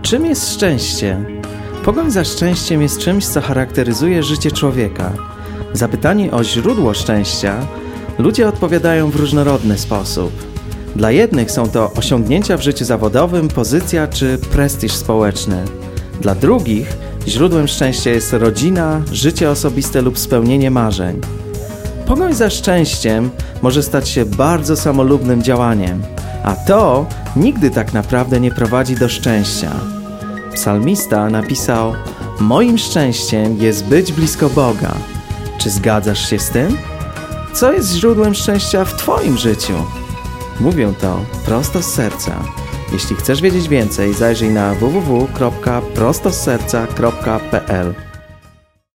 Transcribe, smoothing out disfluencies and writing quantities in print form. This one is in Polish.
Czym jest szczęście? Pogoń za szczęściem jest czymś, co charakteryzuje życie człowieka. Zapytani o źródło szczęścia, ludzie odpowiadają w różnorodny sposób. Dla jednych są to osiągnięcia w życiu zawodowym, pozycja czy prestiż społeczny. Dla drugich źródłem szczęścia jest rodzina, życie osobiste lub spełnienie marzeń. Pogoń za szczęściem może stać się bardzo samolubnym działaniem, a to nigdy tak naprawdę nie prowadzi do szczęścia. Psalmista napisał: moim szczęściem jest być blisko Boga. Czy zgadzasz się z tym? Co jest źródłem szczęścia w Twoim życiu? Mówię to prosto z serca. Jeśli chcesz wiedzieć więcej, zajrzyj na www.prostoserca.pl.